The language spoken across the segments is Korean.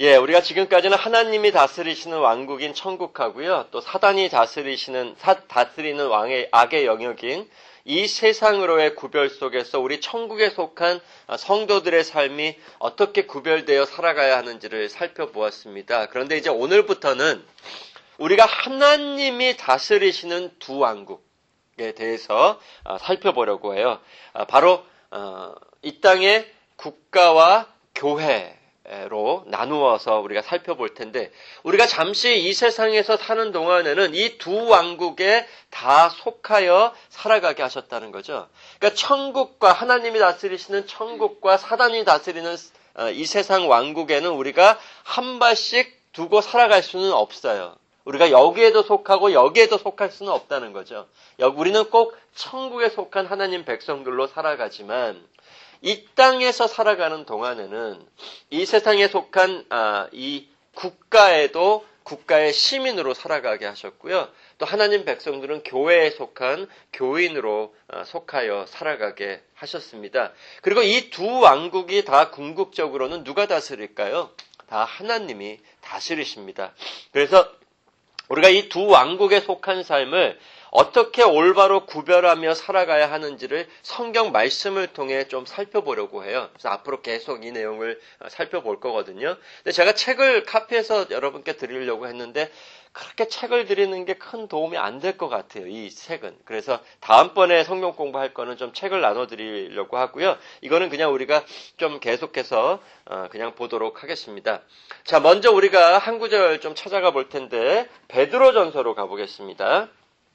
예, 우리가 지금까지는 하나님이 다스리시는 왕국인 천국하고요, 또 사단이 다스리는 왕의 악의 영역인 이 세상으로의 구별 속에서 우리 천국에 속한 성도들의 삶이 어떻게 구별되어 살아가야 하는지를 살펴보았습니다. 그런데 이제 오늘부터는 우리가 하나님이 다스리시는 두 왕국에 대해서 살펴보려고 해요. 바로 이 땅의 국가와 교회로 나누어서 우리가 살펴볼 텐데, 우리가 잠시 이 세상에서 사는 동안에는 이 두 왕국에 다 속하여 살아가게 하셨다는 거죠. 그러니까 천국과, 하나님이 다스리시는 천국과 사단이 다스리는 이 세상 왕국에는 우리가 한 발씩 두고 살아갈 수는 없어요. 우리가 여기에도 속하고 여기에도 속할 수는 없다는 거죠. 우리는 꼭 천국에 속한 하나님 백성들로 살아가지만, 이 땅에서 살아가는 동안에는 이 세상에 속한 이 국가에도 국가의 시민으로 살아가게 하셨고요. 또 하나님 백성들은 교회에 속한 교인으로 속하여 살아가게 하셨습니다. 그리고 이 두 왕국이 다 궁극적으로는 누가 다스릴까요? 다 하나님이 다스리십니다. 그래서 우리가 이 두 왕국에 속한 삶을 어떻게 올바로 구별하며 살아가야 하는지를 성경 말씀을 통해 좀 살펴보려고 해요. 그래서 앞으로 계속 이 내용을 살펴볼 거거든요. 근데 제가 책을 카피해서 여러분께 드리려고 했는데 그렇게 책을 드리는 게 큰 도움이 안 될 것 같아요, 이 책은. 그래서 다음번에 성경 공부할 거는 좀 책을 나눠드리려고 하고요. 이거는 그냥 우리가 좀 계속해서 그냥 보도록 하겠습니다. 자, 먼저 우리가 한 구절 좀 찾아가 볼 텐데, 베드로전서로 가보겠습니다.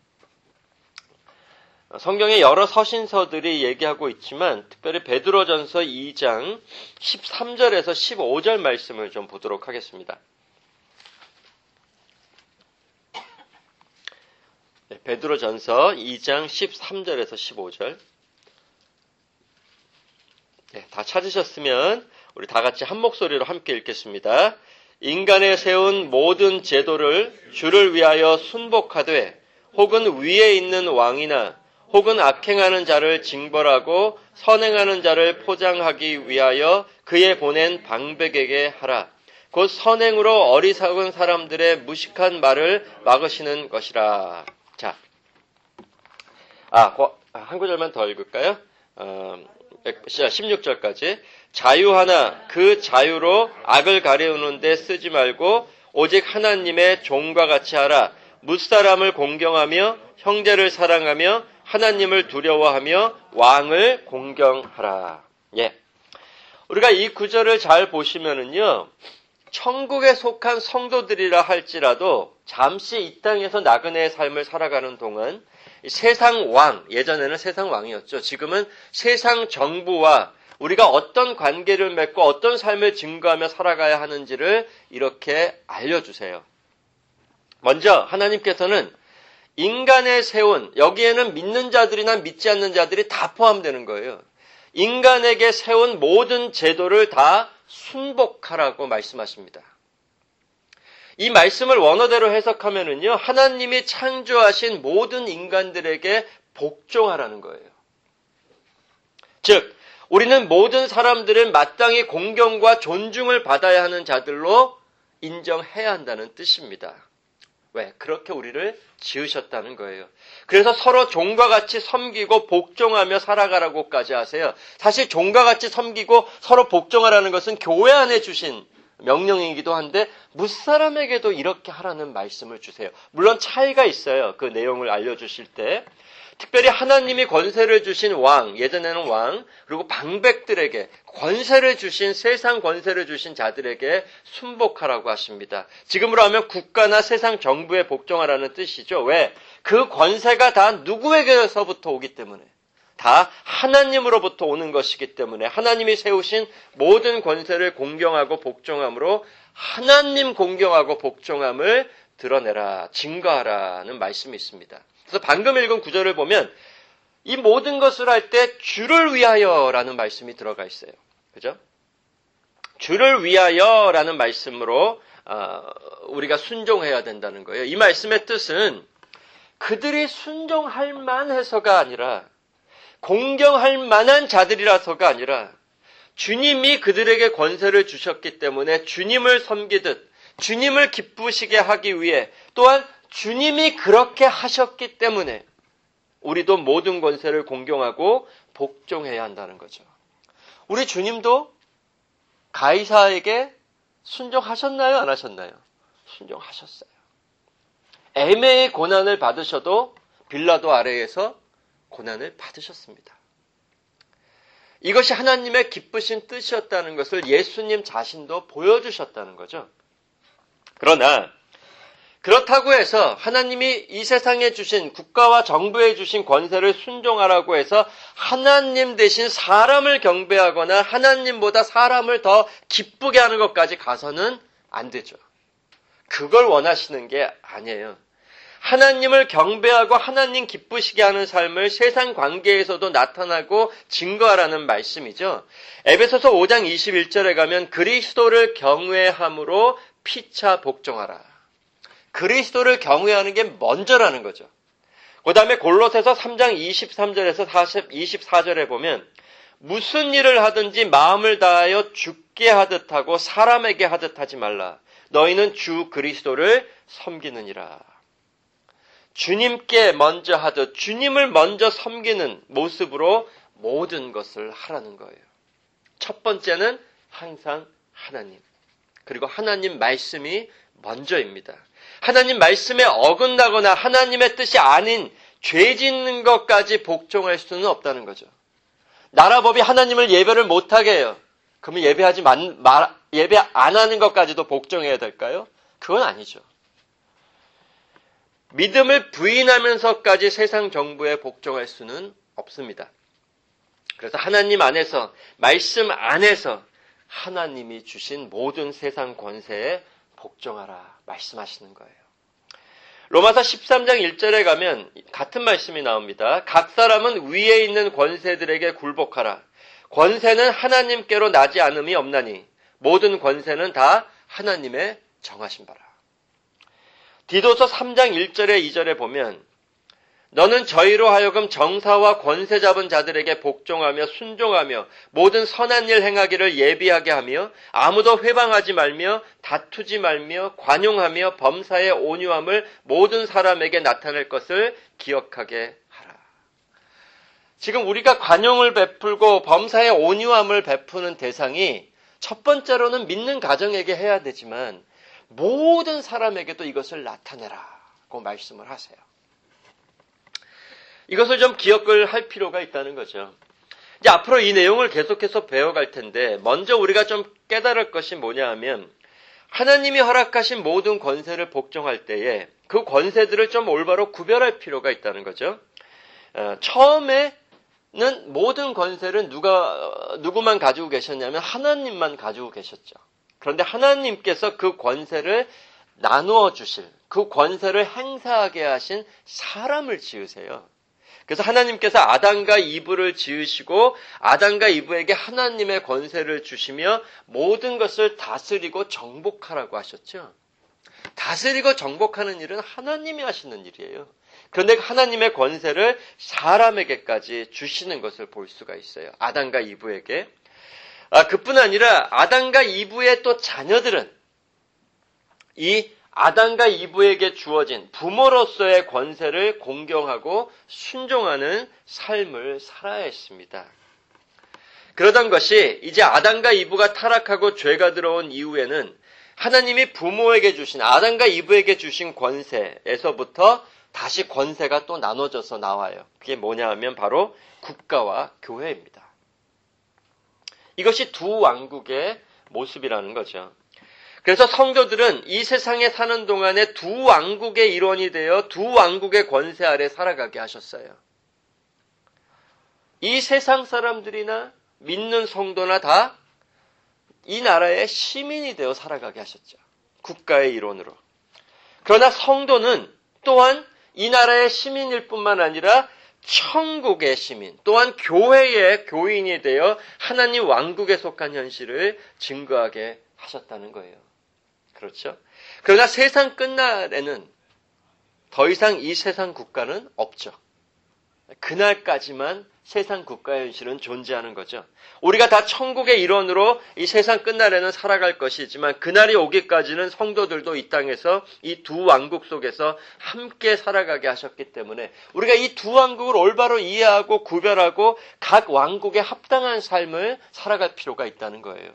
성경에 여러 서신서들이 얘기하고 있지만 특별히 베드로전서 2장 13절에서 15절 말씀을 좀 보도록 하겠습니다. 네, 베드로전서 2장 13절에서 15절. 네, 다 찾으셨으면 우리 다 같이 한 목소리로 함께 읽겠습니다. 인간에 세운 모든 제도를 주를 위하여 순복하되 혹은 위에 있는 왕이나 혹은 악행하는 자를 징벌하고 선행하는 자를 포장하기 위하여 그의 보낸 방백에게 하라. 곧 선행으로 어리석은 사람들의 무식한 말을 막으시는 것이라. 자, 한 구절만 더 읽을까요? 16절까지. 자유하나 그 자유로 악을 가려우는 데 쓰지 말고 오직 하나님의 종과 같이 하라. 뭇사람을 공경하며 형제를 사랑하며 하나님을 두려워하며 왕을 공경하라. 예. 우리가 이 구절을 잘 보시면은요, 천국에 속한 성도들이라 할지라도 잠시 이 땅에서 나그네의 삶을 살아가는 동안 세상 왕, 예전에는 세상 왕이었죠. 지금은 세상 정부와 우리가 어떤 관계를 맺고 어떤 삶을 증거하며 살아가야 하는지를 이렇게 알려주세요. 먼저 하나님께서는 인간에 세운, 여기에는 믿는 자들이나 믿지 않는 자들이 다 포함되는 거예요. 인간에게 세운 모든 제도를 다 순복하라고 말씀하십니다. 이 말씀을 원어대로 해석하면은요, 하나님이 창조하신 모든 인간들에게 복종하라는 거예요. 즉, 우리는 모든 사람들은 마땅히 공경과 존중을 받아야 하는 자들로 인정해야 한다는 뜻입니다. 왜? 그렇게 우리를 지으셨다는 거예요. 그래서 서로 종과 같이 섬기고 복종하며 살아가라고까지 하세요. 사실 종과 같이 섬기고 서로 복종하라는 것은 교회 안에 주신 명령이기도 한데 뭇사람에게도 이렇게 하라는 말씀을 주세요. 물론 차이가 있어요. 그 내용을 알려주실 때. 특별히 하나님이 권세를 주신 왕, 예전에는 왕, 그리고 방백들에게 권세를 주신, 세상 권세를 주신 자들에게 순복하라고 하십니다. 지금으로 하면 국가나 세상 정부에 복종하라는 뜻이죠. 왜? 그 권세가 다 누구에게서부터 오기 때문에, 다 하나님으로부터 오는 것이기 때문에 하나님이 세우신 모든 권세를 공경하고 복종함으로 하나님 공경하고 복종함을 드러내라, 증거하라는 말씀이 있습니다. 그래서 방금 읽은 구절을 보면 이 모든 것을 할 때 주를 위하여라는 말씀이 들어가 있어요. 그죠? 주를 위하여라는 말씀으로 우리가 순종해야 된다는 거예요. 이 말씀의 뜻은 그들이 순종할 만해서가 아니라, 공경할 만한 자들이라서가 아니라, 주님이 그들에게 권세를 주셨기 때문에 주님을 섬기듯 주님을 기쁘시게 하기 위해 또한 주님이 그렇게 하셨기 때문에 우리도 모든 권세를 공경하고 복종해야 한다는 거죠. 우리 주님도 가이사에게 순종하셨나요? 안 하셨나요? 순종하셨어요. 애매의 고난을 받으셔도 빌라도 아래에서 고난을 받으셨습니다. 이것이 하나님의 기쁘신 뜻이었다는 것을 예수님 자신도 보여주셨다는 거죠. 그러나 그렇다고 해서 하나님이 이 세상에 주신 국가와 정부에 주신 권세를 순종하라고 해서 하나님 대신 사람을 경배하거나 하나님보다 사람을 더 기쁘게 하는 것까지 가서는 안 되죠. 그걸 원하시는 게 아니에요. 하나님을 경배하고 하나님 기쁘시게 하는 삶을 세상 관계에서도 나타나고 증거하라는 말씀이죠. 에베소서 5장 21절에 가면 그리스도를 경외함으로 피차 복종하라. 그리스도를 경외하는 게 먼저라는 거죠. 그 다음에 골로새서 3장 23절에서 24절에 보면 무슨 일을 하든지 마음을 다하여 주께 하듯 하고 사람에게 하듯 하지 말라. 너희는 주 그리스도를 섬기느니라. 주님께 먼저 하듯 주님을 먼저 섬기는 모습으로 모든 것을 하라는 거예요. 첫 번째는 항상 하나님, 그리고 하나님 말씀이 먼저입니다. 하나님 말씀에 어긋나거나 하나님의 뜻이 아닌 죄 짓는 것까지 복종할 수는 없다는 거죠. 나라법이 하나님을 예배를 못하게 해요. 그러면 예배 안 하는 것까지도 복종해야 될까요? 그건 아니죠. 믿음을 부인하면서까지 세상 정부에 복종할 수는 없습니다. 그래서 하나님 안에서, 말씀 안에서 하나님이 주신 모든 세상 권세에 복종하라 말씀하시는 거예요. 로마서 13장 1절에 가면 같은 말씀이 나옵니다. 각 사람은 위에 있는 권세들에게 굴복하라. 권세는 하나님께로 나지 않음이 없나니 모든 권세는 다 하나님의 정하신 바라. 디도서 3장 1절에 2절에 보면 너는 저희로 하여금 정사와 권세 잡은 자들에게 복종하며 순종하며 모든 선한 일 행하기를 예비하게 하며 아무도 회방하지 말며 다투지 말며 관용하며 범사의 온유함을 모든 사람에게 나타낼 것을 기억하게 하라. 지금 우리가 관용을 베풀고 범사의 온유함을 베푸는 대상이 첫 번째로는 믿는 가정에게 해야 되지만 모든 사람에게도 이것을 나타내라고 말씀을 하세요. 이것을 좀 기억을 할 필요가 있다는 거죠. 이제 앞으로 이 내용을 계속해서 배워갈 텐데 먼저 우리가 좀 깨달을 것이 뭐냐 하면 하나님이 허락하신 모든 권세를 복종할 때에 그 권세들을 좀 올바로 구별할 필요가 있다는 거죠. 처음에는 모든 권세를 누구만 가지고 계셨냐면 하나님만 가지고 계셨죠. 그런데 하나님께서 그 권세를 나누어 주실, 그 권세를 행사하게 하신 사람을 지으세요. 그래서 하나님께서 아담과 이브를 지으시고 아담과 이브에게 하나님의 권세를 주시며 모든 것을 다스리고 정복하라고 하셨죠. 다스리고 정복하는 일은 하나님이 하시는 일이에요. 그런데 하나님의 권세를 사람에게까지 주시는 것을 볼 수가 있어요. 아담과 이브에게. 그뿐 아니라 아담과 이브의 또 자녀들은 이 아담과 이브에게 주어진 부모로서의 권세를 공경하고 순종하는 삶을 살아야 했습니다. 그러던 것이 이제 아담과 이브가 타락하고 죄가 들어온 이후에는 하나님이 부모에게 주신, 아담과 이브에게 주신 권세에서부터 다시 권세가 또 나눠져서 나와요. 그게 뭐냐 하면 바로 국가와 교회입니다. 이것이 두 왕국의 모습이라는 거죠. 그래서 성도들은 이 세상에 사는 동안에 두 왕국의 일원이 되어 두 왕국의 권세 아래 살아가게 하셨어요. 이 세상 사람들이나 믿는 성도나 다 이 나라의 시민이 되어 살아가게 하셨죠. 국가의 일원으로. 그러나 성도는 또한 이 나라의 시민일 뿐만 아니라 천국의 시민, 또한 교회의 교인이 되어 하나님 왕국에 속한 현실을 증거하게 하셨다는 거예요. 그렇죠? 그러나 세상 끝날에는 더 이상 이 세상 국가는 없죠. 그날까지만 세상 국가의 현실은 존재하는 거죠. 우리가 다 천국의 일원으로 이 세상 끝날에는 살아갈 것이지만 그날이 오기까지는 성도들도 이 땅에서 이 두 왕국 속에서 함께 살아가게 하셨기 때문에 우리가 이 두 왕국을 올바로 이해하고 구별하고 각 왕국에 합당한 삶을 살아갈 필요가 있다는 거예요.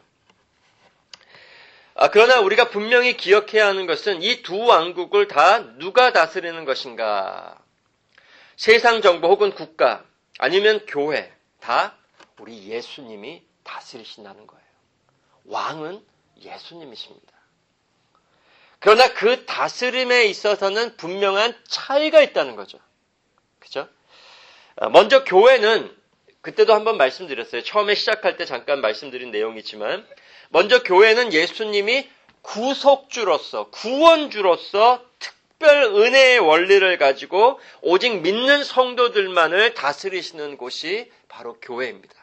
그러나 우리가 분명히 기억해야 하는 것은 이 두 왕국을 다 누가 다스리는 것인가? 세상 정부 혹은 국가 아니면 교회 다 우리 예수님이 다스리신다는 거예요. 왕은 예수님이십니다. 그러나 그 다스림에 있어서는 분명한 차이가 있다는 거죠. 그죠? 먼저 교회는 그때도 한번 말씀드렸어요. 처음에 시작할 때 잠깐 말씀드린 내용이지만 먼저 교회는 예수님이 구속주로서 구원주로서 특별 은혜의 원리를 가지고 오직 믿는 성도들만을 다스리시는 곳이 바로 교회입니다.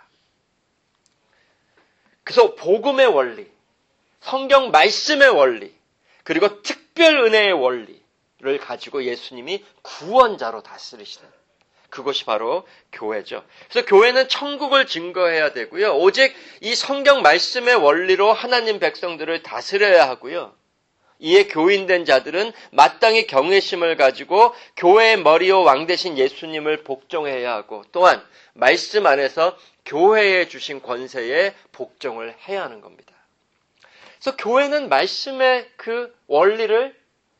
그래서 복음의 원리, 성경 말씀의 원리, 그리고 특별 은혜의 원리를 가지고 예수님이 구원자로 다스리시는 그것이 바로 교회죠. 그래서 교회는 천국을 증거해야 되고요. 오직 이 성경 말씀의 원리로 하나님 백성들을 다스려야 하고요. 이에 교인된 자들은 마땅히 경외심을 가지고 교회의 머리요 왕 되신 예수님을 복종해야 하고 또한 말씀 안에서 교회에 주신 권세에 복종을 해야 하는 겁니다. 그래서 교회는 말씀의 그 원리를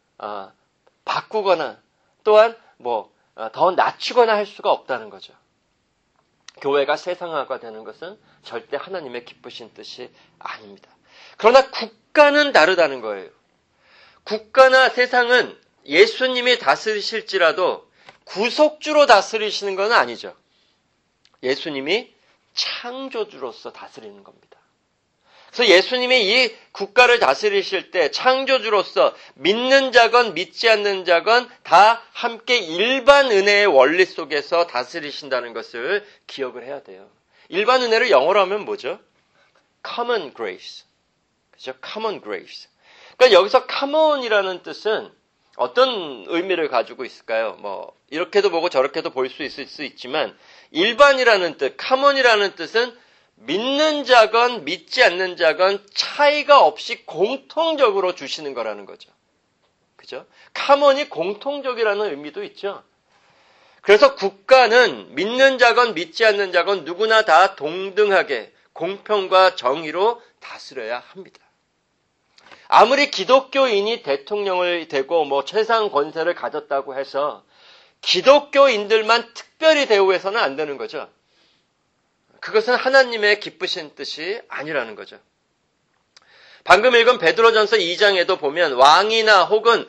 바꾸거나 또한 더 낮추거나 할 수가 없다는 거죠. 교회가 세상화가 되는 것은 절대 하나님의 기쁘신 뜻이 아닙니다. 그러나 국가는 다르다는 거예요. 국가나 세상은 예수님이 다스리실지라도 구속주로 다스리시는 건 아니죠. 예수님이 창조주로서 다스리는 겁니다. 그래서 예수님이 이 국가를 다스리실 때 창조주로서 믿는 자건 믿지 않는 자건 다 함께 일반 은혜의 원리 속에서 다스리신다는 것을 기억을 해야 돼요. 일반 은혜를 영어로 하면 뭐죠? Common grace. 그죠? Common grace. 그러니까 여기서 common이라는 뜻은 어떤 의미를 가지고 있을까요? 이렇게도 보고 저렇게도 볼 수 있을 수 있지만 일반이라는 뜻, common이라는 뜻은 믿는 자건 믿지 않는 자건 차이가 없이 공통적으로 주시는 거라는 거죠. 그죠? common이 공통적이라는 의미도 있죠. 그래서 국가는 믿는 자건 믿지 않는 자건 누구나 다 동등하게 공평과 정의로 다스려야 합니다. 아무리 기독교인이 대통령을 되고 최상 권세를 가졌다고 해서 기독교인들만 특별히 대우해서는 안 되는 거죠. 그것은 하나님의 기쁘신 뜻이 아니라는 거죠. 방금 읽은 베드로전서 2장에도 보면 왕이나 혹은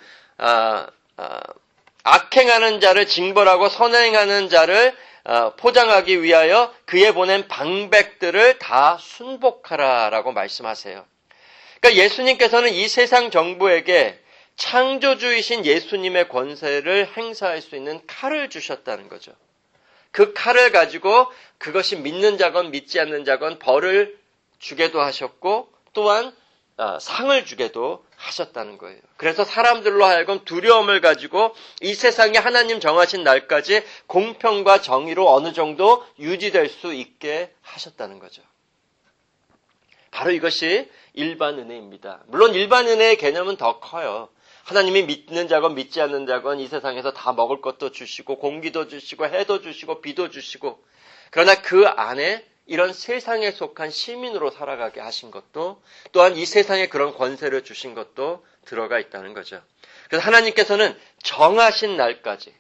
악행하는 자를 징벌하고 선행하는 자를 포장하기 위하여 그에 보낸 방백들을 다 순복하라라고 말씀하세요. 그러니까 예수님께서는 이 세상 정부에게 창조주이신 예수님의 권세를 행사할 수 있는 칼을 주셨다는 거죠. 그 칼을 가지고 그것이 믿는 자건 믿지 않는 자건 벌을 주게도 하셨고 또한 상을 주게도 하셨다는 거예요. 그래서 사람들로 하여금 두려움을 가지고 이 세상에 하나님 정하신 날까지 공평과 정의로 어느 정도 유지될 수 있게 하셨다는 거죠. 바로 이것이 일반 은혜입니다. 물론 일반 은혜의 개념은 더 커요. 하나님이 믿는 자건 믿지 않는 자건 이 세상에서 다 먹을 것도 주시고 공기도 주시고 해도 주시고 비도 주시고 그러나 그 안에 이런 세상에 속한 시민으로 살아가게 하신 것도 또한 이 세상에 그런 권세를 주신 것도 들어가 있다는 거죠. 그래서 하나님께서는 정하신 날까지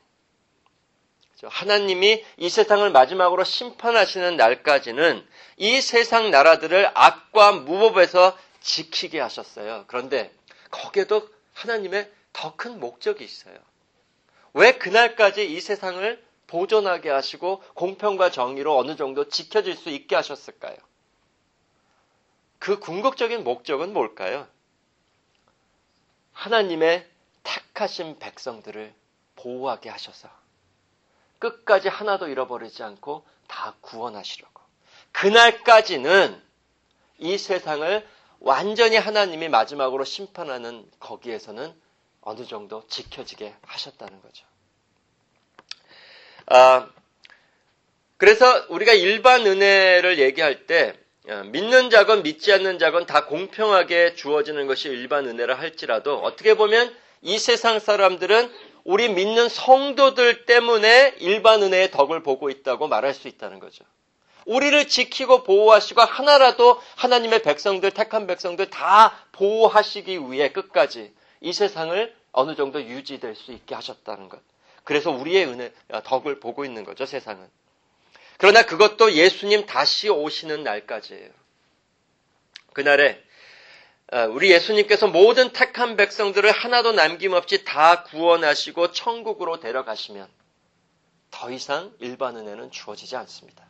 하나님이 이 세상을 마지막으로 심판하시는 날까지는 이 세상 나라들을 악과 무법에서 지키게 하셨어요. 그런데 거기에도 하나님의 더 큰 목적이 있어요. 왜 그날까지 이 세상을 보존하게 하시고 공평과 정의로 어느 정도 지켜질 수 있게 하셨을까요? 그 궁극적인 목적은 뭘까요? 하나님의 택하신 백성들을 보호하게 하셔서 끝까지 하나도 잃어버리지 않고 다 구원하시려고. 그날까지는 이 세상을 완전히 하나님이 마지막으로 심판하는 거기에서는 어느 정도 지켜지게 하셨다는 거죠. 그래서 우리가 일반 은혜를 얘기할 때 믿는 자건 믿지 않는 자건 다 공평하게 주어지는 것이 일반 은혜라 할지라도 어떻게 보면 이 세상 사람들은 우리 믿는 성도들 때문에 일반 은혜의 덕을 보고 있다고 말할 수 있다는 거죠. 우리를 지키고 보호하시고 하나라도 하나님의 백성들, 택한 백성들 다 보호하시기 위해 끝까지 이 세상을 어느 정도 유지될 수 있게 하셨다는 것. 그래서 우리의 은혜, 덕을 보고 있는 거죠, 세상은. 그러나 그것도 예수님 다시 오시는 날까지예요. 그날에 우리 예수님께서 모든 택한 백성들을 하나도 남김없이 다 구원하시고 천국으로 데려가시면 더 이상 일반 은혜는 주어지지 않습니다.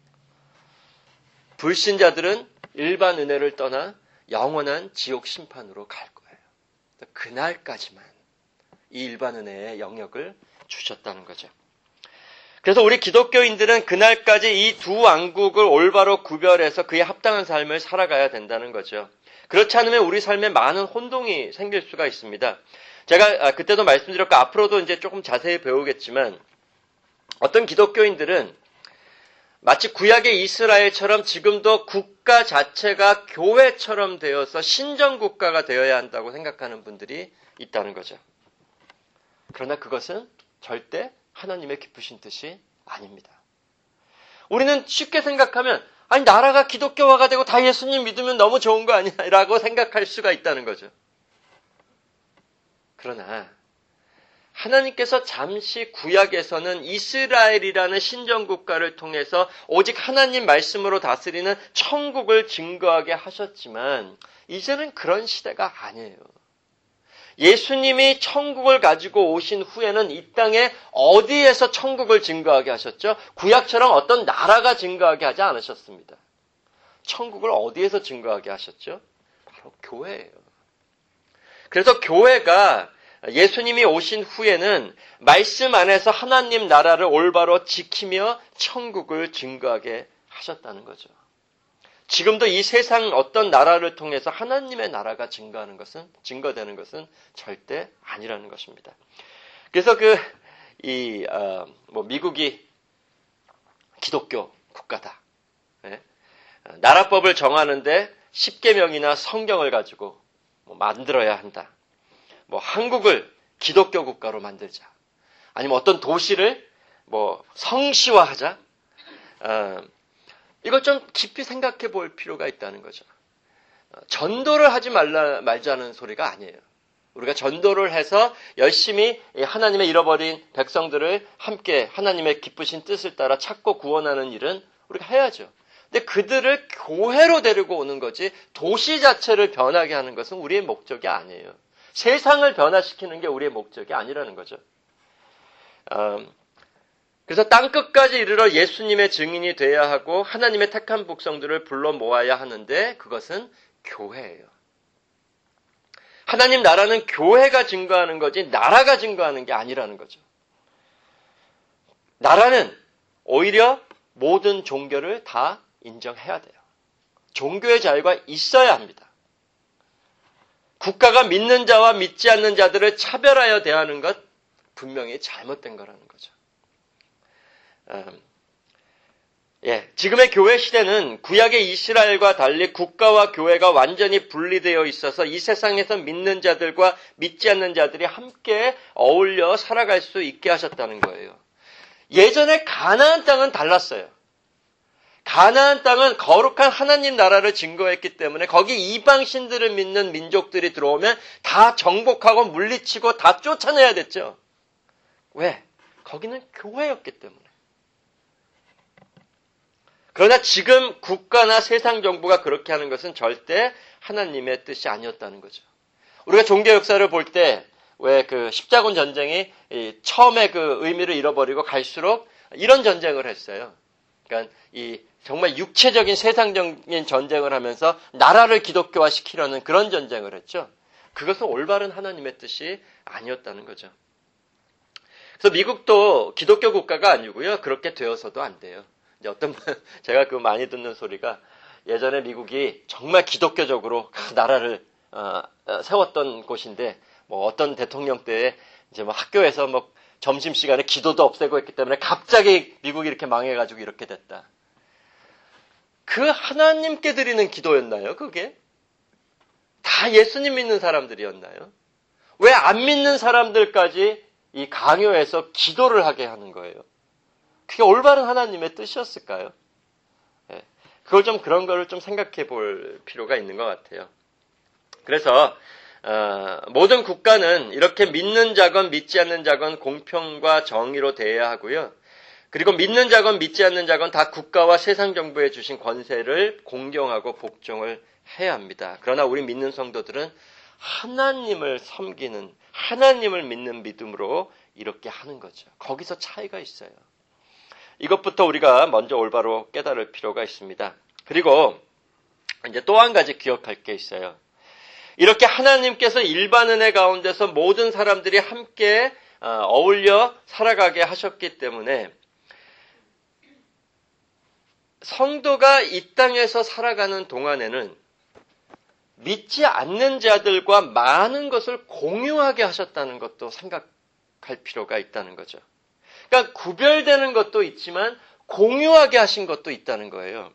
불신자들은 일반 은혜를 떠나 영원한 지옥 심판으로 갈 거예요. 그날까지만 이 일반 은혜의 영역을 주셨다는 거죠. 그래서 우리 기독교인들은 그날까지 이 두 왕국을 올바로 구별해서 그에 합당한 삶을 살아가야 된다는 거죠. 그렇지 않으면 우리 삶에 많은 혼동이 생길 수가 있습니다. 제가 그때도 말씀드렸고 앞으로도 이제 조금 자세히 배우겠지만 어떤 기독교인들은 마치 구약의 이스라엘처럼 지금도 국가 자체가 교회처럼 되어서 신정국가가 되어야 한다고 생각하는 분들이 있다는 거죠. 그러나 그것은 절대 하나님의 기쁘신 뜻이 아닙니다. 우리는 쉽게 생각하면 아니 나라가 기독교화가 되고 다 예수님 믿으면 너무 좋은 거 아니야? 라고 생각할 수가 있다는 거죠. 그러나 하나님께서 잠시 구약에서는 이스라엘이라는 신정국가를 통해서 오직 하나님 말씀으로 다스리는 천국을 증거하게 하셨지만 이제는 그런 시대가 아니에요. 예수님이 천국을 가지고 오신 후에는 이 땅에 어디에서 천국을 증거하게 하셨죠? 구약처럼 어떤 나라가 증거하게 하지 않으셨습니다. 천국을 어디에서 증거하게 하셨죠? 바로 교회예요. 그래서 교회가 예수님이 오신 후에는 말씀 안에서 하나님 나라를 올바로 지키며 천국을 증거하게 하셨다는 거죠. 지금도 이 세상 어떤 나라를 통해서 하나님의 나라가 증거되는 것은 절대 아니라는 것입니다. 그래서 미국이 기독교 국가다. 네? 나라법을 정하는데 10계명이나 성경을 가지고 만들어야 한다. 한국을 기독교 국가로 만들자. 아니면 어떤 도시를 성시화하자. 이걸 좀 깊이 생각해 볼 필요가 있다는 거죠. 전도를 하지 말자는 소리가 아니에요. 우리가 전도를 해서 열심히 하나님의 잃어버린 백성들을 함께 하나님의 기쁘신 뜻을 따라 찾고 구원하는 일은 우리가 해야죠. 근데 그들을 교회로 데리고 오는 거지 도시 자체를 변하게 하는 것은 우리의 목적이 아니에요. 세상을 변화시키는 게 우리의 목적이 아니라는 거죠. 그래서 땅끝까지 이르러 예수님의 증인이 돼야 하고 하나님의 택한 백성들을 불러 모아야 하는데 그것은 교회예요. 하나님 나라는 교회가 증거하는 거지 나라가 증거하는 게 아니라는 거죠. 나라는 오히려 모든 종교를 다 인정해야 돼요. 종교의 자유가 있어야 합니다. 국가가 믿는 자와 믿지 않는 자들을 차별하여 대하는 것 분명히 잘못된 거라는 거죠. 지금의 교회 시대는 구약의 이스라엘과 달리 국가와 교회가 완전히 분리되어 있어서 이 세상에서 믿는 자들과 믿지 않는 자들이 함께 어울려 살아갈 수 있게 하셨다는 거예요. 예전에 가나안 땅은 달랐어요. 가나안 땅은 거룩한 하나님 나라를 증거했기 때문에 거기 이방신들을 믿는 민족들이 들어오면 다 정복하고 물리치고 다 쫓아내야 됐죠. 왜? 거기는 교회였기 때문에. 그러나 지금 국가나 세상 정부가 그렇게 하는 것은 절대 하나님의 뜻이 아니었다는 거죠. 우리가 종교 역사를 볼 때 왜 십자군 전쟁이 처음에 의미를 잃어버리고 갈수록 이런 전쟁을 했어요. 그러니까 정말 육체적인 세상적인 전쟁을 하면서 나라를 기독교화 시키려는 그런 전쟁을 했죠. 그것은 올바른 하나님의 뜻이 아니었다는 거죠. 그래서 미국도 기독교 국가가 아니고요. 그렇게 되어서도 안 돼요. 이제 제가 많이 듣는 소리가 예전에 미국이 정말 기독교적으로 나라를 세웠던 곳인데 어떤 대통령 때에 이제 학교에서 점심시간에 기도도 없애고 했기 때문에 갑자기 미국이 이렇게 망해가지고 이렇게 됐다. 그 하나님께 드리는 기도였나요, 그게? 다 예수님 믿는 사람들이었나요? 왜 안 믿는 사람들까지 이 강요해서 기도를 하게 하는 거예요? 그게 올바른 하나님의 뜻이었을까요? 네. 그런 거를 좀 생각해 볼 필요가 있는 것 같아요. 그래서 모든 국가는 이렇게 믿는 자건 믿지 않는 자건 공평과 정의로 대해야 하고요. 그리고 믿는 자건 믿지 않는 자건 다 국가와 세상 정부에 주신 권세를 공경하고 복종을 해야 합니다. 그러나 우리 믿는 성도들은 하나님을 섬기는, 하나님을 믿는 믿음으로 이렇게 하는 거죠. 거기서 차이가 있어요. 이것부터 우리가 먼저 올바로 깨달을 필요가 있습니다. 그리고 이제 또 한 가지 기억할 게 있어요. 이렇게 하나님께서 일반 은혜 가운데서 모든 사람들이 함께 어울려 살아가게 하셨기 때문에 성도가 이 땅에서 살아가는 동안에는 믿지 않는 자들과 많은 것을 공유하게 하셨다는 것도 생각할 필요가 있다는 거죠. 그러니까 구별되는 것도 있지만 공유하게 하신 것도 있다는 거예요.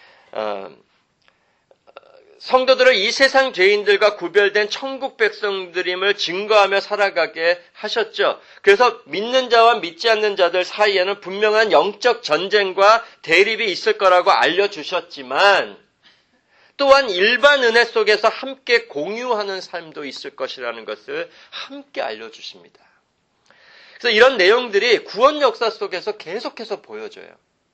성도들을 이 세상 죄인들과 구별된 천국 백성들임을 증거하며 살아가게 하셨죠. 그래서 믿는 자와 믿지 않는 자들 사이에는 분명한 영적 전쟁과 대립이 있을 거라고 알려주셨지만 또한 일반 은혜 속에서 함께 공유하는 삶도 있을 것이라는 것을 함께 알려주십니다. 그래서 이런 내용들이 구원 역사 속에서 계속해서 보여져요.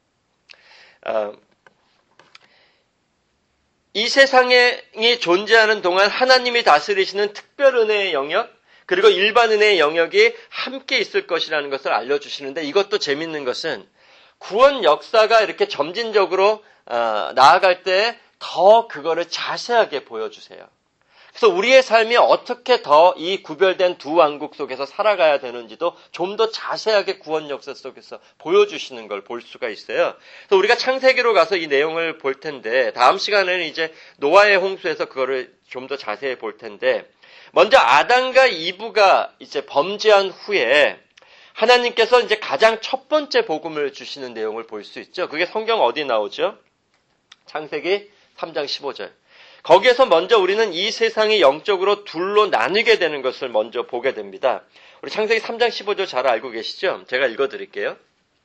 이 세상이 존재하는 동안 하나님이 다스리시는 특별 은혜의 영역, 그리고 일반 은혜의 영역이 함께 있을 것이라는 것을 알려주시는데 이것도 재밌는 것은 구원 역사가 이렇게 점진적으로 나아갈 때 더 그거를 자세하게 보여주세요. 그래서 우리의 삶이 어떻게 더 이 구별된 두 왕국 속에서 살아가야 되는지도 좀 더 자세하게 구원 역사 속에서 보여주시는 걸 볼 수가 있어요. 그래서 우리가 창세기로 가서 이 내용을 볼 텐데 다음 시간에는 이제 노아의 홍수에서 그거를 좀 더 자세히 볼 텐데 먼저 아담과 이브가 이제 범죄한 후에 하나님께서 이제 가장 첫 번째 복음을 주시는 내용을 볼 수 있죠. 그게 성경 어디 나오죠? 창세기 3장 15절. 거기에서 먼저 우리는 이 세상이 영적으로 둘로 나뉘게 되는 것을 먼저 보게 됩니다. 우리 창세기 3장 15절 잘 알고 계시죠? 제가 읽어드릴게요.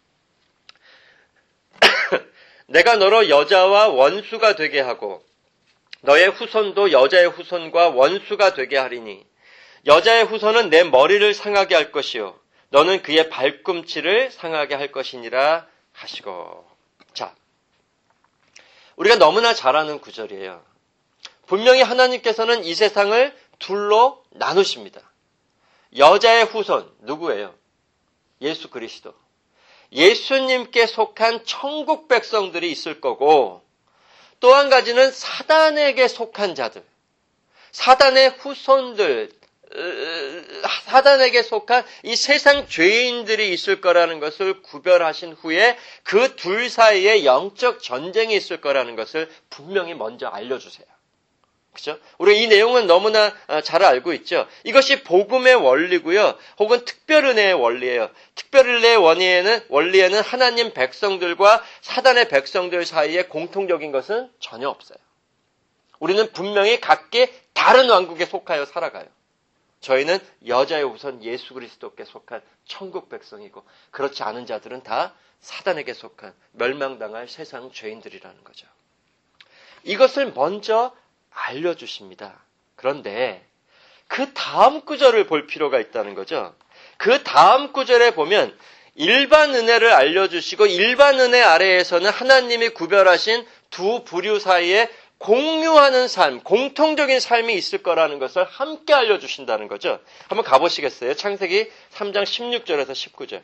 내가 너로 여자와 원수가 되게 하고 너의 후손도 여자의 후손과 원수가 되게 하리니 여자의 후손은 내 머리를 상하게 할 것이요 너는 그의 발꿈치를 상하게 할 것이니라 하시고. 자, 우리가 너무나 잘 아는 구절이에요. 분명히 하나님께서는 이 세상을 둘로 나누십니다. 여자의 후손, 누구예요? 예수 그리스도. 예수님께 속한 천국 백성들이 있을 거고 또 한 가지는 사단에게 속한 자들, 사단의 후손들, 사단에게 속한 이 세상 죄인들이 있을 거라는 것을 구별하신 후에 그 둘 사이에 영적 전쟁이 있을 거라는 것을 분명히 먼저 알려주세요. 그죠? 우리 이 내용은 너무나 잘 알고 있죠. 이것이 복음의 원리고요. 혹은 특별은혜의 원리예요. 특별은혜의 원리에는 하나님 백성들과 사단의 백성들 사이에 공통적인 것은 전혀 없어요. 우리는 분명히 각기 다른 왕국에 속하여 살아가요. 저희는 여자의 우선 예수 그리스도께 속한 천국 백성이고 그렇지 않은 자들은 다 사단에게 속한 멸망당할 세상 죄인들이라는 거죠. 이것을 먼저 알려주십니다. 그런데 그 다음 구절을 볼 필요가 있다는 거죠. 그 다음 구절에 보면 일반 은혜를 알려주시고 일반 은혜 아래에서는 하나님이 구별하신 두 부류 사이에 공유하는 삶, 공통적인 삶이 있을 거라는 것을 함께 알려주신다는 거죠. 한번 가보시겠어요? 창세기 3장 16절에서 19절.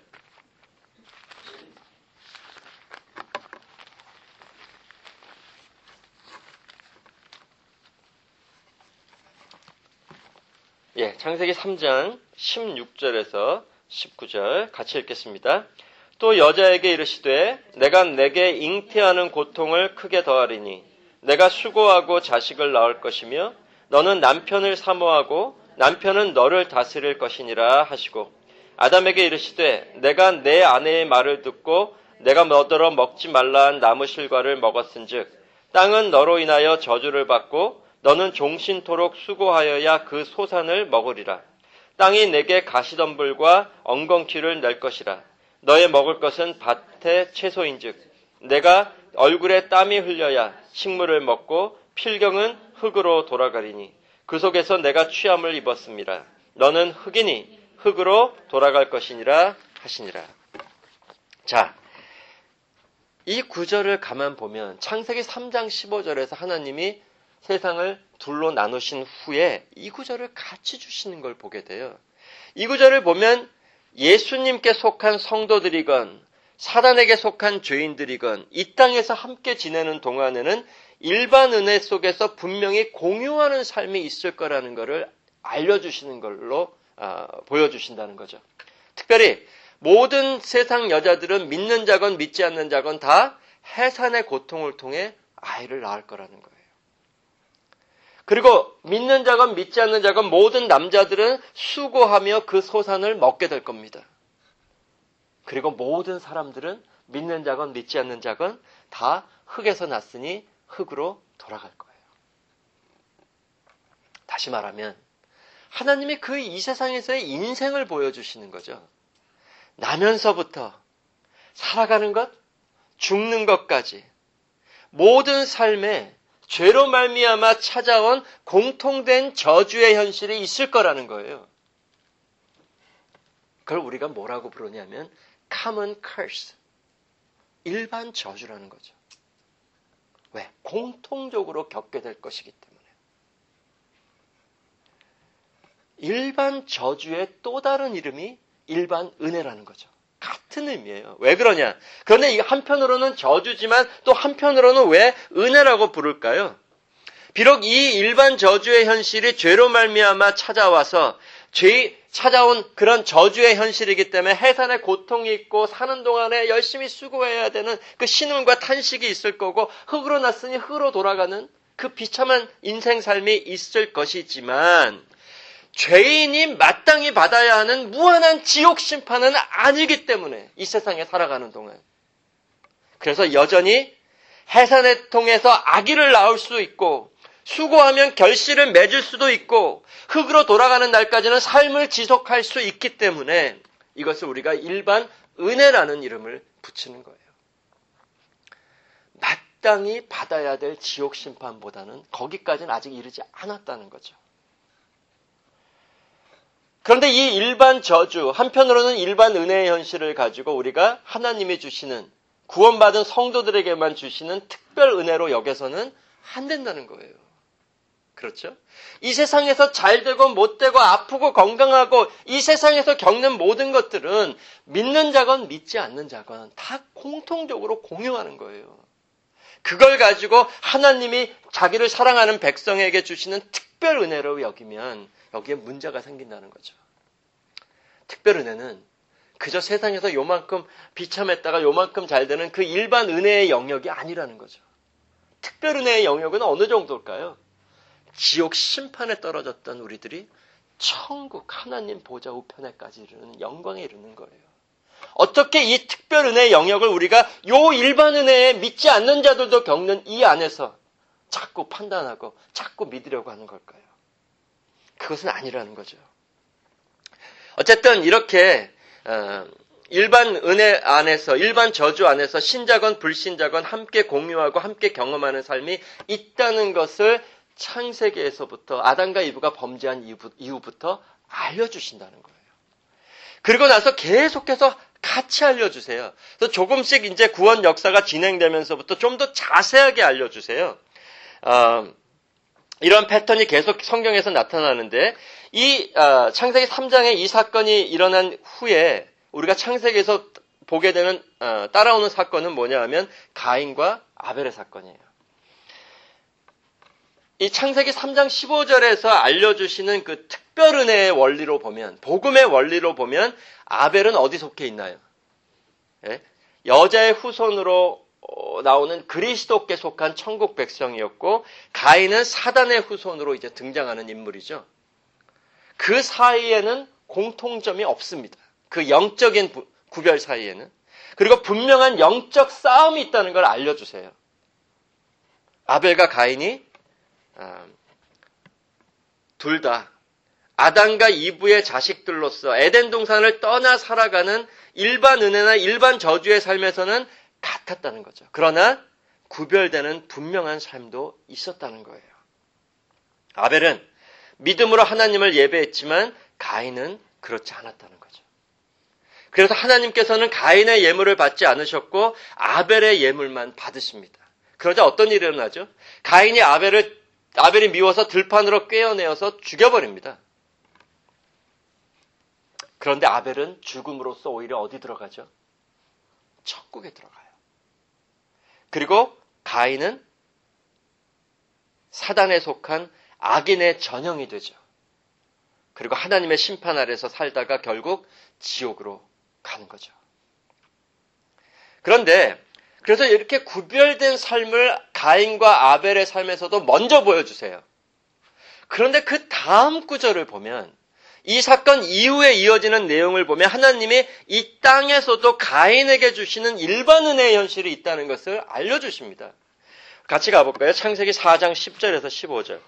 예, 창세기 3장 16절에서 19절 같이 읽겠습니다. 또 여자에게 이르시되 내가 내게 잉태하는 고통을 크게 더하리니 내가 수고하고 자식을 낳을 것이며 너는 남편을 사모하고 남편은 너를 다스릴 것이니라 하시고 아담에게 이르시되 내가 내 아내의 말을 듣고 내가 너더러 먹지 말라 한 나무 실과를 먹었은즉 땅은 너로 인하여 저주를 받고 너는 종신토록 수고하여야 그 소산을 먹으리라. 땅이 내게 가시덤불과 엉겅퀴를 낼 것이라. 너의 먹을 것은 밭의 채소인즉 내가 얼굴에 땀이 흘려야 식물을 먹고 필경은 흙으로 돌아가리니 그 속에서 내가 취함을 입었습니다. 너는 흙이니 흙으로 돌아갈 것이니라 하시니라. 자, 이 구절을 가만 보면 창세기 3장 15절에서 하나님이 세상을 둘로 나누신 후에 이 구절을 같이 주시는 걸 보게 돼요. 이 구절을 보면 예수님께 속한 성도들이건 사단에게 속한 죄인들이건 이 땅에서 함께 지내는 동안에는 일반 은혜 속에서 분명히 공유하는 삶이 있을 거라는 것을 알려주시는 걸로 보여주신다는 거죠. 특별히 모든 세상 여자들은 믿는 자건 믿지 않는 자건 다 해산의 고통을 통해 아이를 낳을 거라는 거예요. 그리고 믿는 자건 믿지 않는 자건 모든 남자들은 수고하며 그 소산을 먹게 될 겁니다. 그리고 모든 사람들은 믿는 자건 믿지 않는 자건 다 흙에서 났으니 흙으로 돌아갈 거예요. 다시 말하면 하나님이 그 이 세상에서의 인생을 보여주시는 거죠. 나면서부터 살아가는 것, 죽는 것까지 모든 삶에 죄로 말미암아 찾아온 공통된 저주의 현실이 있을 거라는 거예요. 그걸 우리가 뭐라고 부르냐면 common curse, 일반 저주라는 거죠. 왜? 공통적으로 겪게 될 것이기 때문에. 일반 저주의 또 다른 이름이 일반 은혜라는 거죠. 같은 의미예요. 왜 그러냐? 그런데 이 한편으로는 저주지만 또 한편으로는 왜 은혜라고 부를까요? 비록 이 일반 저주의 현실이 죄로 말미암아 찾아와서 찾아온 그런 저주의 현실이기 때문에 해산의 고통이 있고 사는 동안에 열심히 수고해야 되는 그 신음과 탄식이 있을 거고 흙으로 났으니 흙으로 돌아가는 그 비참한 인생 삶이 있을 것이지만 죄인이 마땅히 받아야 하는 무한한 지옥 심판은 아니기 때문에 이 세상에 살아가는 동안 그래서 여전히 해산을 통해서 아기를 낳을 수 있고 수고하면 결실을 맺을 수도 있고 흙으로 돌아가는 날까지는 삶을 지속할 수 있기 때문에 이것을 우리가 일반 은혜라는 이름을 붙이는 거예요. 마땅히 받아야 될 지옥 심판보다는 거기까지는 아직 이르지 않았다는 거죠. 그런데 이 일반 저주, 한편으로는 일반 은혜의 현실을 가지고 우리가 하나님이 주시는 구원받은 성도들에게만 주시는 특별 은혜로 여겨서는 안 된다는 거예요. 그렇죠? 이 세상에서 잘되고 못되고 아프고 건강하고 이 세상에서 겪는 모든 것들은 믿는 자건 믿지 않는 자건 다 공통적으로 공유하는 거예요. 그걸 가지고 하나님이 자기를 사랑하는 백성에게 주시는 특별 은혜로 여기면 여기에 문제가 생긴다는 거죠. 특별 은혜는 그저 세상에서 요만큼 비참했다가 요만큼 잘 되는 그 일반 은혜의 영역이 아니라는 거죠. 특별 은혜의 영역은 어느 정도일까요? 지옥 심판에 떨어졌던 우리들이 천국 하나님 보좌 우편에까지 이르는 영광에 이르는 거예요. 어떻게 이 특별 은혜의 영역을 우리가 요 일반 은혜에 믿지 않는 자들도 겪는 이 안에서 자꾸 판단하고 자꾸 믿으려고 하는 걸까요? 그것은 아니라는 거죠. 어쨌든 이렇게 일반 은혜 안에서 일반 저주 안에서 신자건 불신자건 함께 공유하고 함께 경험하는 삶이 있다는 것을 창세기에서부터 아담과 이브가 범죄한 이후부터 알려주신다는 거예요. 그리고 나서 계속해서 같이 알려주세요. 그래서 조금씩 이제 구원 역사가 진행되면서부터 좀 더 자세하게 알려주세요. 이런 패턴이 계속 성경에서 나타나는데 이 창세기 3장에 이 사건이 일어난 후에 우리가 창세기에서 보게 되는 따라오는 사건은 뭐냐 하면 가인과 아벨의 사건이에요. 이 창세기 3장 15절에서 알려주시는 그 특별 은혜의 원리로 보면 복음의 원리로 보면 아벨은 어디 속해 있나요? 예? 여자의 후손으로 나오는 그리스도께 속한 천국 백성이었고 가인은 사단의 후손으로 이제 등장하는 인물이죠. 그 사이에는 공통점이 없습니다. 그 영적인 구별 사이에는. 그리고 분명한 영적 싸움이 있다는 걸 알려주세요. 아벨과 가인이 둘 다 아담과 이브의 자식들로서 에덴 동산을 떠나 살아가는 일반 은혜나 일반 저주의 삶에서는 같았다는 거죠. 그러나 구별되는 분명한 삶도 있었다는 거예요. 아벨은 믿음으로 하나님을 예배했지만 가인은 그렇지 않았다는 거죠. 그래서 하나님께서는 가인의 예물을 받지 않으셨고 아벨의 예물만 받으십니다. 그러자 어떤 일이 일어나죠? 가인이 아벨이 미워서 들판으로 꿰어내어서 죽여버립니다. 그런데 아벨은 죽음으로써 오히려 어디 들어가죠? 천국에 들어가요. 그리고 가인은 사단에 속한 악인의 전형이 되죠. 그리고 하나님의 심판 아래서 살다가 결국 지옥으로 가는 거죠. 그런데 그래서 이렇게 구별된 삶을 가인과 아벨의 삶에서도 먼저 보여주세요. 그런데 그 다음 구절을 보면 이 사건 이후에 이어지는 내용을 보면 하나님이 이 땅에서도 가인에게 주시는 일반 은혜의 현실이 있다는 것을 알려주십니다. 같이 가볼까요? 창세기 4장 10절에서 15절.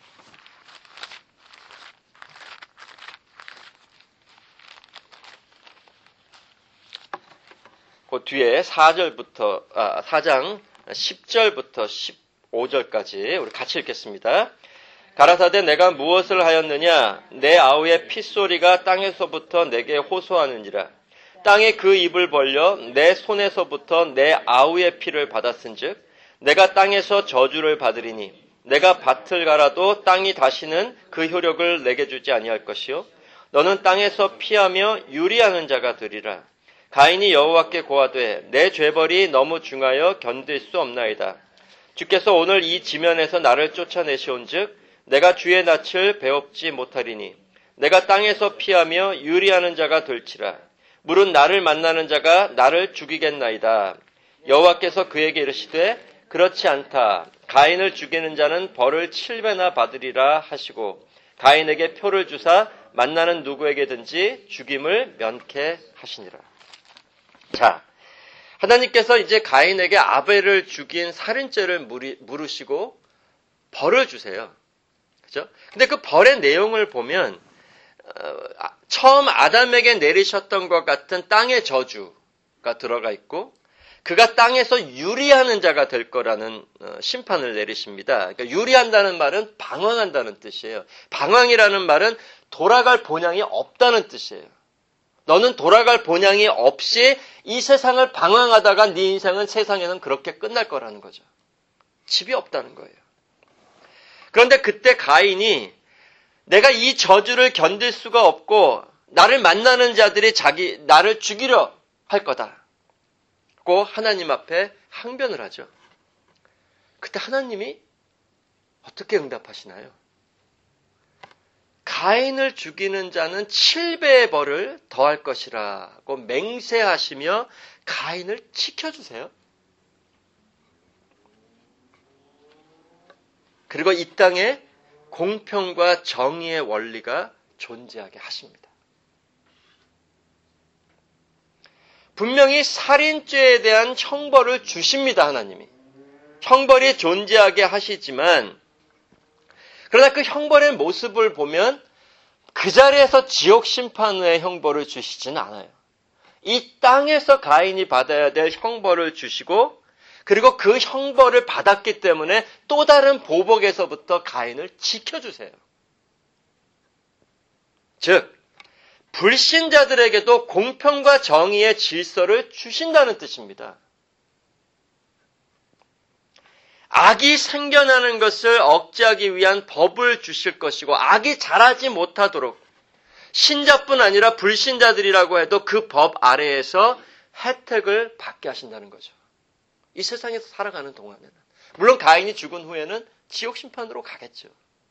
그 뒤에 4장 10절부터 15절까지 우리 같이 읽겠습니다. 가라사대 내가 무엇을 하였느냐? 내 아우의 핏소리가 땅에서부터 내게 호소하느니라. 땅이 그 입을 벌려 내 손에서부터 내 아우의 피를 받았은즉 내가 땅에서 저주를 받으리니 내가 밭을 갈아도 땅이 다시는 그 효력을 내게 주지 아니할 것이요 너는 땅에서 피하며 유리하는 자가 되리라. 가인이 여호와께 고하되 내 죄벌이 너무 중하여 견딜 수 없나이다. 주께서 오늘 이 지면에서 나를 쫓아내시온즉 내가 주의 낯을 배웁지 못하리니 내가 땅에서 피하며 유리하는 자가 될지라. 물은 나를 만나는 자가 나를 죽이겠나이다. 여호와께서 그에게 이르시되 그렇지 않다. 가인을 죽이는 자는 벌을 7배나 받으리라 하시고 가인에게 표를 주사 만나는 누구에게든지 죽임을 면케하시니라. 자, 하나님께서 이제 가인에게 아벨을 죽인 살인죄를 물으시고 벌을 주세요. 그죠? 근데 그 벌의 내용을 보면 처음 아담에게 내리셨던 것 같은 땅의 저주가 들어가 있고 그가 땅에서 유리하는 자가 될 거라는 심판을 내리십니다. 그러니까 유리한다는 말은 방황한다는 뜻이에요. 방황이라는 말은 돌아갈 본향이 없다는 뜻이에요. 너는 돌아갈 본향이 없이 이 세상을 방황하다가 네 인생은 세상에는 그렇게 끝날 거라는 거죠. 집이 없다는 거예요. 그런데 그때 가인이 내가 이 저주를 견딜 수가 없고 나를 만나는 자들이 나를 죽이려 할 거다고 하나님 앞에 항변을 하죠. 그때 하나님이 어떻게 응답하시나요? 가인을 죽이는 자는 7배의 벌을 더할 것이라고 맹세하시며 가인을 지켜주세요. 그리고 이 땅에 공평과 정의의 원리가 존재하게 하십니다. 분명히 살인죄에 대한 형벌을 주십니다, 하나님이. 형벌이 존재하게 하시지만 그러나 그 형벌의 모습을 보면 그 자리에서 지옥 심판의 형벌을 주시지는 않아요. 이 땅에서 가인이 받아야 될 형벌을 주시고 그리고 그 형벌을 받았기 때문에 또 다른 보복에서부터 가인을 지켜주세요. 즉, 불신자들에게도 공평과 정의의 질서를 주신다는 뜻입니다. 악이 생겨나는 것을 억제하기 위한 법을 주실 것이고 악이 자라지 못하도록 신자뿐 아니라 불신자들이라고 해도 그 법 아래에서 혜택을 받게 하신다는 거죠. 이 세상에서 살아가는 동안에는. 물론 가인이 죽은 후에는 지옥 심판으로 가겠죠.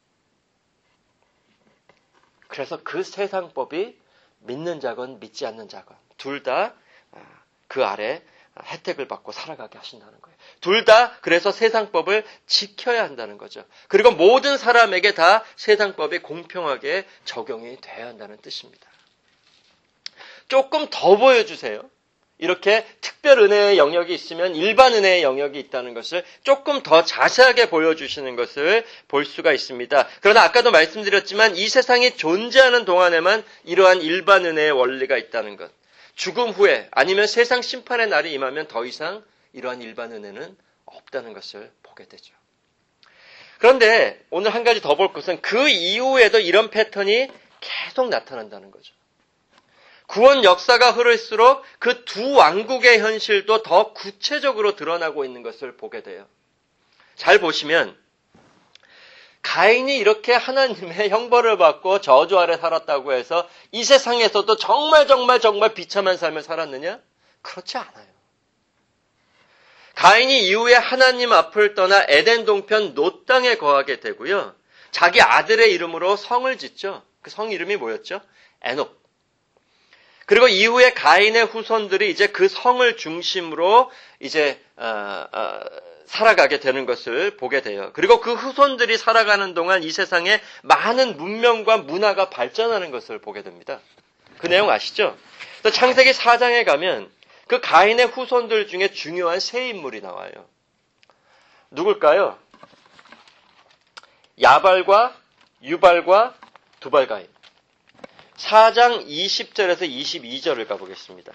그래서 그 세상법이 믿는 자건 믿지 않는 자건 둘 다 그 아래 혜택을 받고 살아가게 하신다는 거예요. 둘 다 그래서 세상법을 지켜야 한다는 거죠. 그리고 모든 사람에게 다 세상법이 공평하게 적용이 돼야 한다는 뜻입니다. 조금 더 보여주세요. 이렇게 특별 은혜의 영역이 있으면 일반 은혜의 영역이 있다는 것을 조금 더 자세하게 보여주시는 것을 볼 수가 있습니다. 그러나 아까도 말씀드렸지만 이 세상이 존재하는 동안에만 이러한 일반 은혜의 원리가 있다는 것. 죽음 후에 아니면 세상 심판의 날이 임하면 더 이상 이러한 일반 은혜는 없다는 것을 보게 되죠. 그런데 오늘 한 가지 더 볼 것은 그 이후에도 이런 패턴이 계속 나타난다는 거죠. 구원 역사가 흐를수록 그 두 왕국의 현실도 더 구체적으로 드러나고 있는 것을 보게 돼요. 잘 보시면 가인이 이렇게 하나님의 형벌을 받고 저주 아래 살았다고 해서 이 세상에서도 정말 비참한 삶을 살았느냐? 그렇지 않아요. 가인이 이후에 하나님 앞을 떠나 에덴 동편 놋 땅에 거하게 되고요. 자기 아들의 이름으로 성을 짓죠. 그 성 이름이 뭐였죠? 에녹. 그리고 이후에 가인의 후손들이 이제 그 성을 중심으로 이제 살아가게 되는 것을 보게 돼요. 그리고 그 후손들이 살아가는 동안 이 세상에 많은 문명과 문화가 발전하는 것을 보게 됩니다. 그 내용 아시죠? 또 창세기 4장에 가면 그 가인의 후손들 중에 중요한 세 인물이 나와요. 누굴까요? 야발과 유발과 두발가인. 4장 20절에서 22절을 가보겠습니다.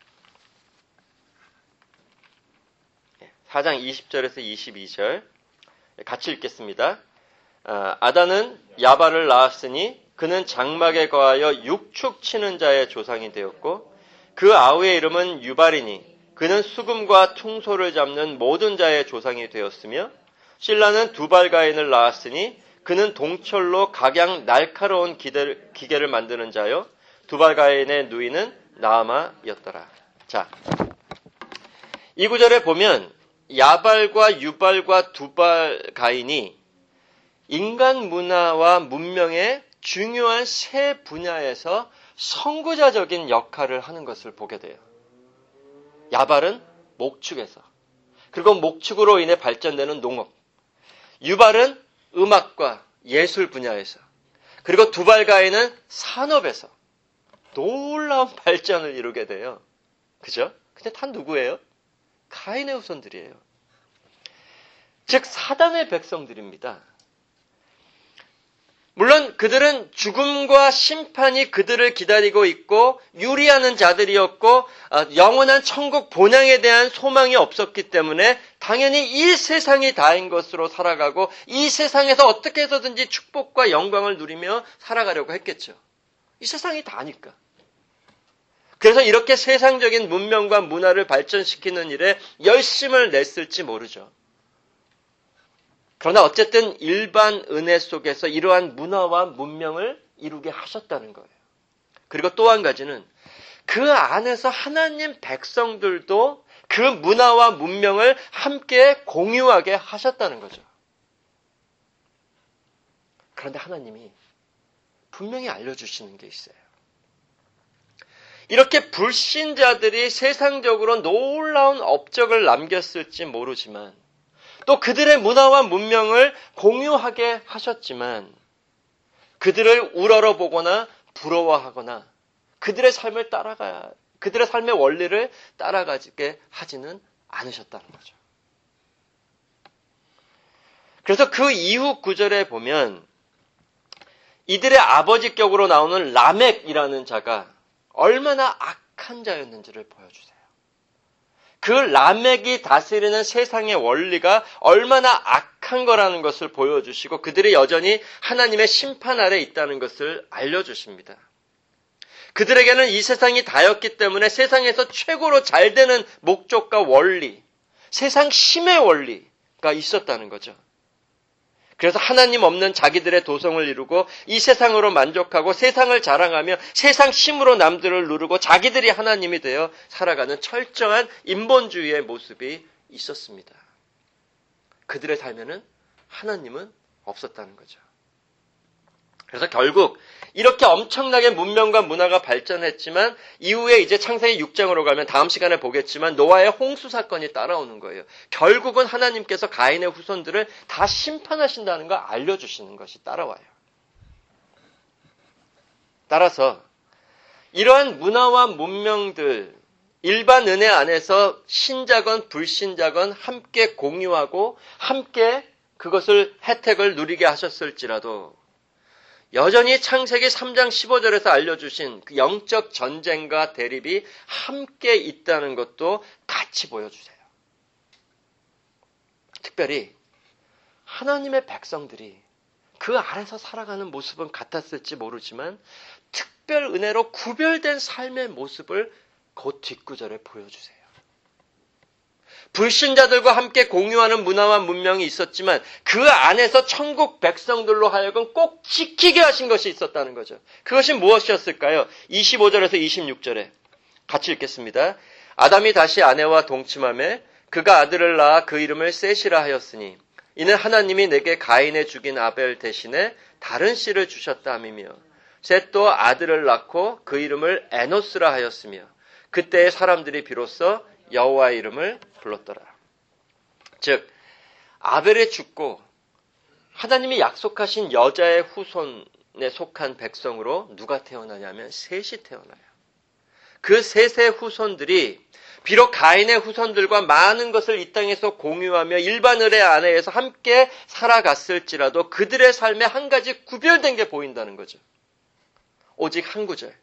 4장 20절에서 22절 같이 읽겠습니다. 아단은 야발을 낳았으니 그는 장막에 거하여 육축 치는 자의 조상이 되었고 그 아우의 이름은 유발이니 그는 수금과 퉁소를 잡는 모든 자의 조상이 되었으며 실라는 두발가인을 낳았으니 그는 동철로 각양 날카로운 기계를 만드는 자요 두발가인의 누이는 나아마였더라. 자, 이 구절에 보면 야발과 유발과 두발가인이 인간 문화와 문명의 중요한 세 분야에서 선구자적인 역할을 하는 것을 보게 돼요. 야발은 목축에서, 그리고 목축으로 인해 발전되는 농업, 유발은 음악과 예술 분야에서, 그리고 두발가인은 산업에서 놀라운 발전을 이루게 돼요. 그죠? 근데 다 누구예요? 가인의 후손들이에요. 즉 사단의 백성들입니다. 물론 그들은 죽음과 심판이 그들을 기다리고 있고 유리하는 자들이었고 영원한 천국 본향에 대한 소망이 없었기 때문에 당연히 이 세상이 다인 것으로 살아가고 이 세상에서 어떻게 해서든지 축복과 영광을 누리며 살아가려고 했겠죠. 이 세상이 다니까. 그래서 이렇게 세상적인 문명과 문화를 발전시키는 일에 열심을 냈을지 모르죠. 그러나 어쨌든 일반 은혜 속에서 이러한 문화와 문명을 이루게 하셨다는 거예요. 그리고 또 한 가지는 그 안에서 하나님 백성들도 그 문화와 문명을 함께 공유하게 하셨다는 거죠. 그런데 하나님이 분명히 알려주시는 게 있어요. 이렇게 불신자들이 세상적으로 놀라운 업적을 남겼을지 모르지만 또 그들의 문화와 문명을 공유하게 하셨지만 그들을 우러러보거나 부러워하거나 그들의 삶의 원리를 따라가게 하지는 않으셨다는 거죠. 그래서 그 이후 구절에 보면 이들의 아버지격으로 나오는 라멕이라는 자가 얼마나 악한 자였는지를 보여주세요. 그 라멕이 다스리는 세상의 원리가 얼마나 악한 거라는 것을 보여주시고 그들이 여전히 하나님의 심판 아래 있다는 것을 알려주십니다. 그들에게는 이 세상이 다였기 때문에 세상에서 최고로 잘 되는 목적과 원리, 세상 심의 원리가 있었다는 거죠. 그래서 하나님 없는 자기들의 도성을 이루고 이 세상으로 만족하고 세상을 자랑하며 세상 심으로 남들을 누르고 자기들이 하나님이 되어 살아가는 철저한 인본주의의 모습이 있었습니다. 그들의 삶에는 하나님은 없었다는 거죠. 그래서 결국 이렇게 엄청나게 문명과 문화가 발전했지만 이후에 이제 창세기 6장으로 가면 다음 시간에 보겠지만 노아의 홍수 사건이 따라오는 거예요. 결국은 하나님께서 가인의 후손들을 다 심판하신다는 걸 알려주시는 것이 따라와요. 따라서 이러한 문화와 문명들, 일반 은혜 안에서 신자건 불신자건 함께 공유하고 함께 그것을 혜택을 누리게 하셨을지라도 여전히 창세기 3장 15절에서 알려주신 그 영적 전쟁과 대립이 함께 있다는 것도 같이 보여주세요. 특별히 하나님의 백성들이 그 아래서 살아가는 모습은 같았을지 모르지만 특별 은혜로 구별된 삶의 모습을 그 뒷구절에 보여주세요. 불신자들과 함께 공유하는 문화와 문명이 있었지만 그 안에서 천국 백성들로 하여금 꼭 지키게 하신 것이 있었다는 거죠. 그것이 무엇이었을까요? 25절에서 26절에 같이 읽겠습니다. 아담이 다시 아내와 동침하매 그가 아들을 낳아 그 이름을 셋이라 하였으니 이는 하나님이 내게 가인의 죽인 아벨 대신에 다른 씨를 주셨다 함이며 셋도 아들을 낳고 그 이름을 에노스라 하였으며 그때의 사람들이 비로소 여호와의 이름을 불렀더라. 즉 아벨이 죽고 하나님이 약속하신 여자의 후손에 속한 백성으로 누가 태어나냐면 셋이 태어나요. 그 셋의 후손들이 비록 가인의 후손들과 많은 것을 이 땅에서 공유하며 일반 의례 안에서 함께 살아갔을지라도 그들의 삶에 한 가지 구별된 게 보인다는 거죠. 오직 한 구절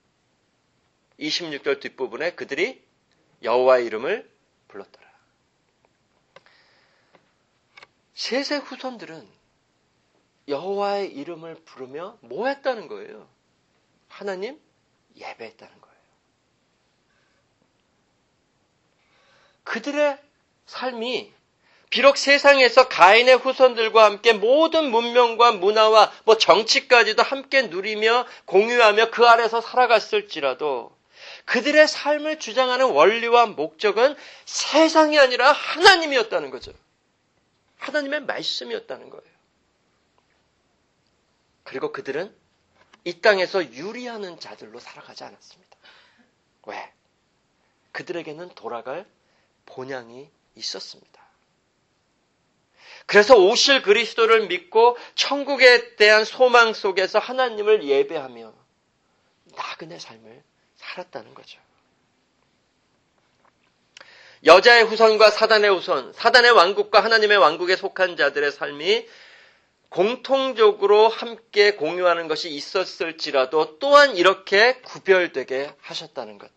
26절 뒷부분에 그들이 여호와의 이름을 불렀더라. 셋의 후손들은 여호와의 이름을 부르며 뭐 했다는 거예요? 하나님 예배했다는 거예요. 그들의 삶이 비록 세상에서 가인의 후손들과 함께 모든 문명과 문화와 정치까지도 함께 누리며 공유하며 그 아래서 살아갔을지라도 그들의 삶을 주장하는 원리와 목적은 세상이 아니라 하나님이었다는 거죠. 하나님의 말씀이었다는 거예요. 그리고 그들은 이 땅에서 유리하는 자들로 살아가지 않았습니다. 왜? 그들에게는 돌아갈 본향이 있었습니다. 그래서 오실 그리스도를 믿고 천국에 대한 소망 속에서 하나님을 예배하며 나그네 삶을 살았다는 거죠. 여자의 후손과 사단의 후손, 사단의 왕국과 하나님의 왕국에 속한 자들의 삶이 공통적으로 함께 공유하는 것이 있었을지라도 또한 이렇게 구별되게 하셨다는 것.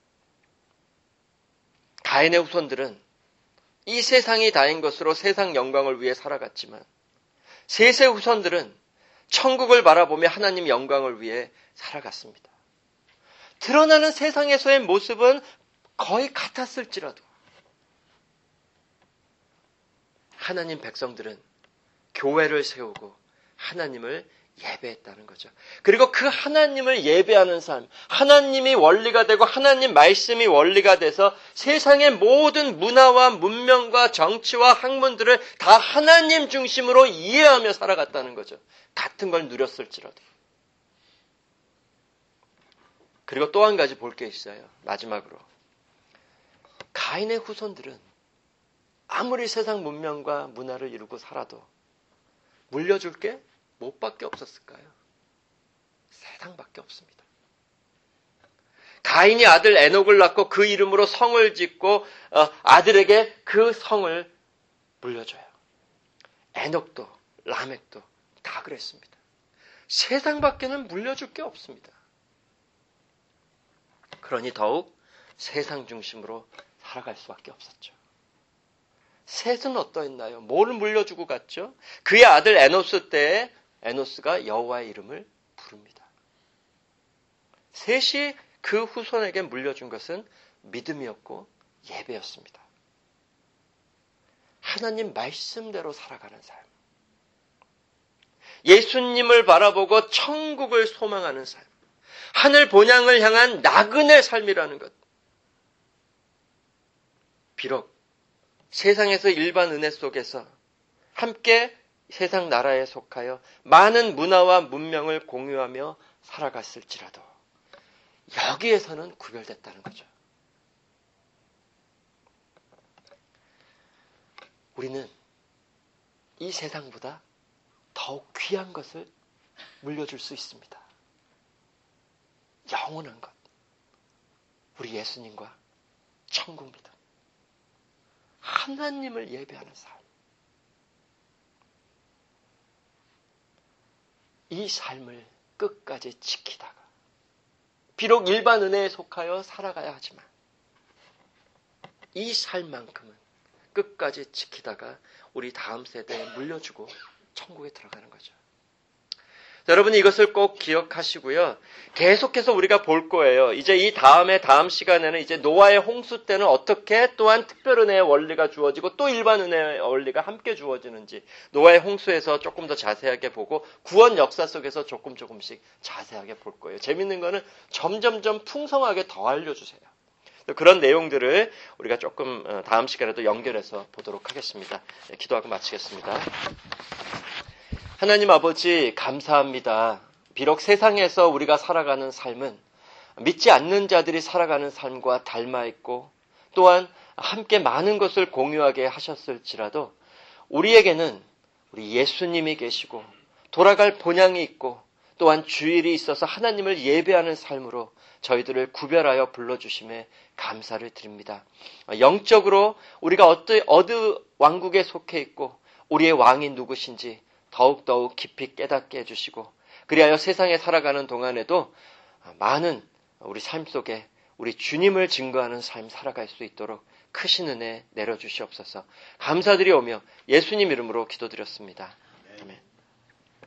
가인의 후손들은 이 세상이 다인 것으로 세상 영광을 위해 살아갔지만 셋의 후손들은 천국을 바라보며 하나님 영광을 위해 살아갔습니다. 드러나는 세상에서의 모습은 거의 같았을지라도 하나님 백성들은 교회를 세우고 하나님을 예배했다는 거죠. 그리고 그 하나님을 예배하는 삶, 하나님이 원리가 되고 하나님 말씀이 원리가 돼서 세상의 모든 문화와 문명과 정치와 학문들을 다 하나님 중심으로 이해하며 살아갔다는 거죠. 같은 걸 누렸을지라도. 그리고 또 한 가지 볼 게 있어요. 마지막으로. 가인의 후손들은 아무리 세상 문명과 문화를 이루고 살아도 물려줄 게 뭐밖에 없었을까요? 세상밖에 없습니다. 가인이 아들 에녹을 낳고 그 이름으로 성을 짓고 아들에게 그 성을 물려줘요. 에녹도 라멕도 다 그랬습니다. 세상밖에는 물려줄 게 없습니다. 그러니 더욱 세상 중심으로 살아갈 수밖에 없었죠. 셋은 어떠했나요? 뭘 물려주고 갔죠? 그의 아들 에노스 때에 에노스가 여호와의 이름을 부릅니다. 셋이 그 후손에게 물려준 것은 믿음이었고 예배였습니다. 하나님 말씀대로 살아가는 삶. 예수님을 바라보고 천국을 소망하는 삶. 하늘 본향을 향한 나그네 삶이라는 것. 비록 세상에서 일반 은혜 속에서 함께 세상 나라에 속하여 많은 문화와 문명을 공유하며 살아갔을지라도 여기에서는 구별됐다는 거죠. 우리는 이 세상보다 더욱 귀한 것을 물려줄 수 있습니다. 영원한 것. 우리 예수님과 천국 믿음. 하나님을 예배하는 삶. 이 삶을 끝까지 지키다가 비록 일반 은혜에 속하여 살아가야 하지만 이 삶만큼은 끝까지 지키다가 우리 다음 세대에 물려주고 천국에 들어가는 거죠. 여러분 이것을 꼭 기억하시고요. 계속해서 우리가 볼 거예요. 이제 이 다음 시간에는 이제 노아의 홍수 때는 어떻게 또한 특별 은혜의 원리가 주어지고 또 일반 은혜의 원리가 함께 주어지는지 노아의 홍수에서 조금 더 자세하게 보고 구원 역사 속에서 조금씩 자세하게 볼 거예요. 재밌는 거는 점점점 풍성하게 더 알려주세요. 그런 내용들을 우리가 조금 다음 시간에도 연결해서 보도록 하겠습니다. 기도하고 마치겠습니다. 하나님 아버지 감사합니다. 비록 세상에서 우리가 살아가는 삶은 믿지 않는 자들이 살아가는 삶과 닮아 있고 또한 함께 많은 것을 공유하게 하셨을지라도 우리에게는 우리 예수님이 계시고 돌아갈 본향이 있고 또한 주일이 있어서 하나님을 예배하는 삶으로 저희들을 구별하여 불러주심에 감사를 드립니다. 영적으로 우리가 어느 왕국에 속해 있고 우리의 왕이 누구신지 더욱더욱 깊이 깨닫게 해주시고 그리하여 세상에 살아가는 동안에도 많은 우리 삶 속에 우리 주님을 증거하는 삶 살아갈 수 있도록 크신 은혜 내려주시옵소서. 감사드리오며 예수님 이름으로 기도드렸습니다.